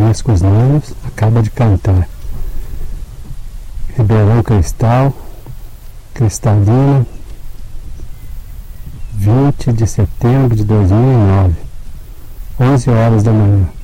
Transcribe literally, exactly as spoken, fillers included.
Marcos Nanos acaba de cantar. Ribeirão Cristal, Cristalina, vinte de setembro de dois mil e nove, onze horas da manhã.